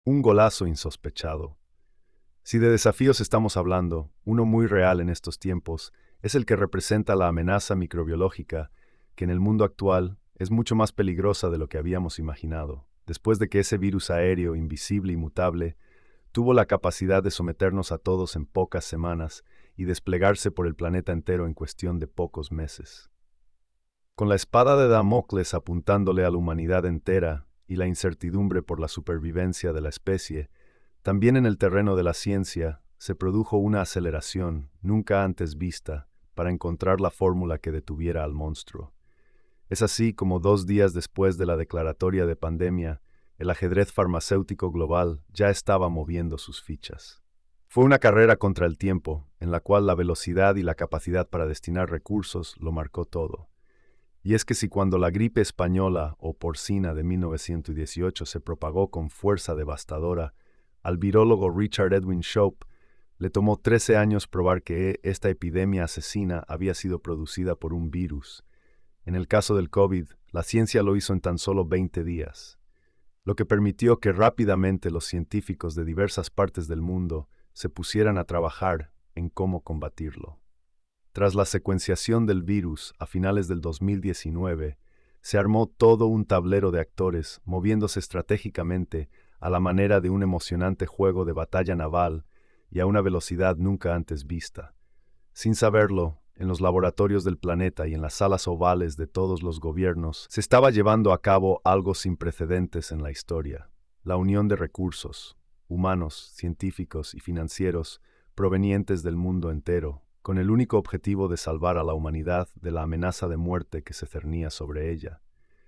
Un golazo insospechado. Si de desafíos estamos hablando, uno muy real en estos tiempos es el que representa la amenaza microbiológica, que en el mundo actual es mucho más peligrosa de lo que habíamos imaginado, después de que ese virus aéreo, invisible y mutable, tuvo la capacidad de someternos a todos en pocas semanas y desplegarse por el planeta entero en cuestión de pocos meses. Con la espada de Damocles apuntándole a la humanidad entera y la incertidumbre por la supervivencia de la especie, también en el terreno de la ciencia se produjo una aceleración nunca antes vista para encontrar la fórmula que detuviera al monstruo. Es así como 2 días después de la declaratoria de pandemia, el ajedrez farmacéutico global ya estaba moviendo sus fichas. Fue una carrera contra el tiempo, en la cual la velocidad y la capacidad para destinar recursos lo marcó todo. Y es que si cuando la gripe española o porcina de 1918 se propagó con fuerza devastadora, al virólogo Richard Edwin Shoup le tomó 13 años probar que esta epidemia asesina había sido producida por un virus. En el caso del COVID, la ciencia lo hizo en tan solo 20 días, lo que permitió que rápidamente los científicos de diversas partes del mundo se pusieran a trabajar en cómo combatirlo. Tras la secuenciación del virus a finales del 2019, se armó todo un tablero de actores moviéndose estratégicamente a la manera de un emocionante juego de batalla naval y a una velocidad nunca antes vista. Sin saberlo, en los laboratorios del planeta y en las salas ovales de todos los gobiernos, se estaba llevando a cabo algo sin precedentes en la historia: la unión de recursos, humanos, científicos y financieros, provenientes del mundo entero, con el único objetivo de salvar a la humanidad de la amenaza de muerte que se cernía sobre ella.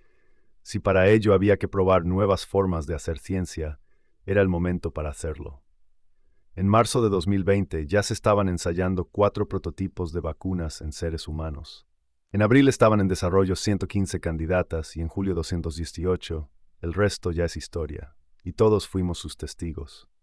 Si para ello había que probar nuevas formas de hacer ciencia, era el momento para hacerlo. En marzo de 2020 ya se estaban ensayando 4 prototipos de vacunas en seres humanos. En abril estaban en desarrollo 115 candidatas y en julio 218, el resto ya es historia, y todos fuimos sus testigos.